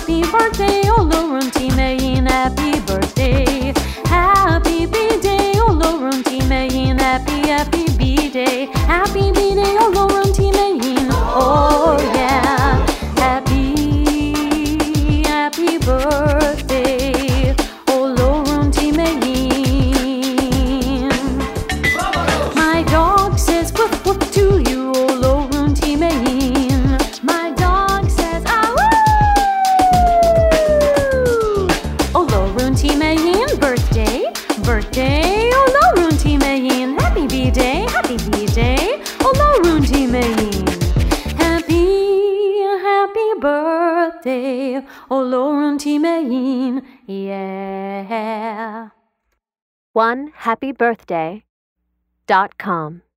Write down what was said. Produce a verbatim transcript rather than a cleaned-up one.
Happy birthday, Olorun Timeyin. Happy birthday. Happy B-day, Olorun Timeyin. Happy, happy B-day. Happy B-day, Olorun Timeyin. Oh yeah. Happy, happy birthday, Olorun Timeyin. My dog says woof woof to you, Olorun Timeyin. My dog says ah woo. Olorun Timeyin, birthday, birthday, Olorun Timeyin. Happy B-day, happy B-day, Olorun Timeyin. Happy, happy birthday, Olorun Timeyin. Yeah. one happy birthday dot com